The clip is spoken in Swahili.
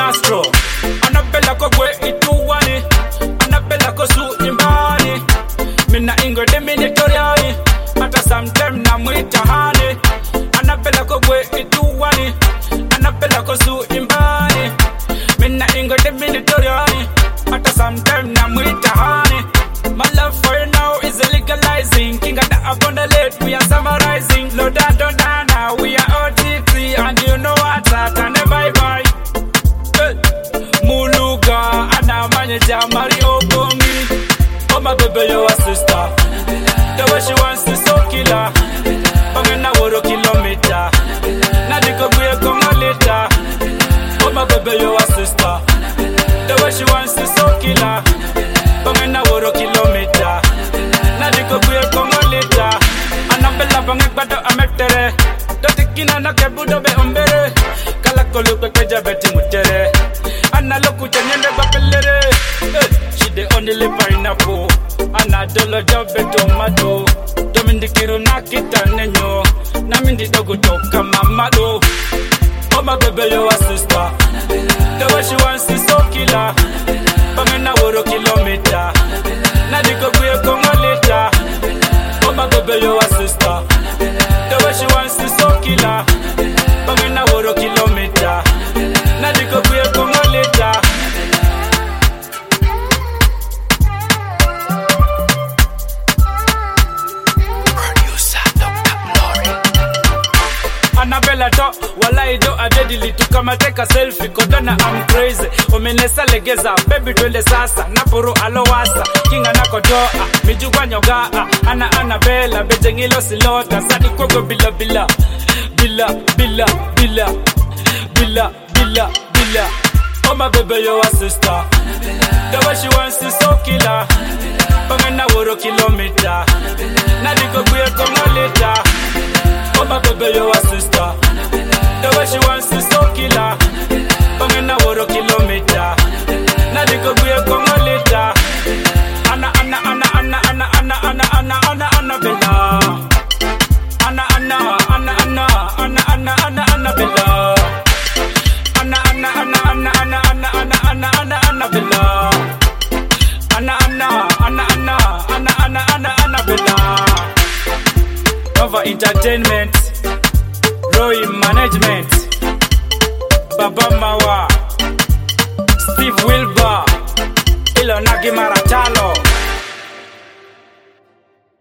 nastro. Anabella ko gwe ituwani. Anabella ko su imbani. Mina ingo de minitoriani. Ata sometime na mwita hani. Anabella ko gwe ituwani. Anabella ko su imbani. Mina ingo de minitoriani. Ata sometime na mwita hani. My love for you now is legalizing. King of the abundant late, we are summarizing. Loda Dodana, we are OTT. And you know what's that, and bye-bye. Hey. Muluga, Anna manager, Mario Bongi. Oh my baby, you're a sister. The way she wants to so killer. Pangena woro kilometer. Nadiko buye konga later. Oh my baby, you're a sister. The way she wants to so killer. Pangena woro kilometer. Nadiko buye konga later. Anabella pangek bado ametere. Dotikina na kebudo be ombere. Kala kolu pekeja beti mutere. Anna loku chenyende bapelere. She the only pineapple. Anna dolo jobe tomato. Domindikiru na kita nenyo. Namindi dogo toka mamado. Oh my baby, you're a sister. The way she wants to so killer. Pangena woro kilometer. Nadiko kuye kongo later. Oh my baby, you're a sister. The way she wants to so killer. Pangena woro kilometer. Nadiko kuye kongo later. Annabella do, walai do adedili tukama take a selfie kodona I'm crazy. Omenesa legeza, baby twende sasa. Napuru alowasa, kinga nako doa. Mijugwa nyoga, ana Annabella. Bejengilo silota, sadi kogo bila bila. Bila, bila, bila. Bila, bila, bila. Oh my baby, you're a sister. The way she wants to so killer. Pangena woro kilometer. Nadiko kuye kongo later. Oh my baby, you're a sister. The way she wants to so killer. Pangena woro kilometer. Nadiko kuye kongo later. Anna Bella. Anna Bella. Anna Bella. Anna Bella. Nova Entertainment, Roy Management, Baba Mawa, Steve Wilbur, Ilona Gimara.